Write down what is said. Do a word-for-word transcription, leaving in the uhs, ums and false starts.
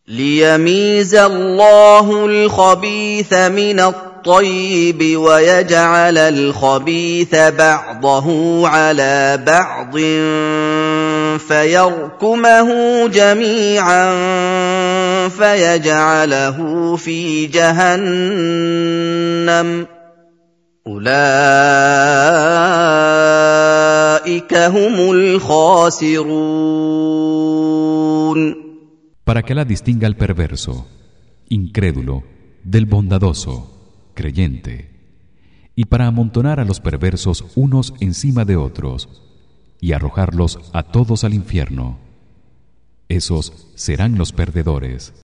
ليميز الله الخبيث من الطيب ويجعل الخبيث بعضه على بعض فيركمه جميعا فيجعله في جهنم أولئك هم الخاسرون. Para que la distinga el perverso, incrédulo, del bondadoso, creyente, y para amontonar a los perversos unos encima de otros y arrojarlos a todos al infierno. Esos serán los perdedores.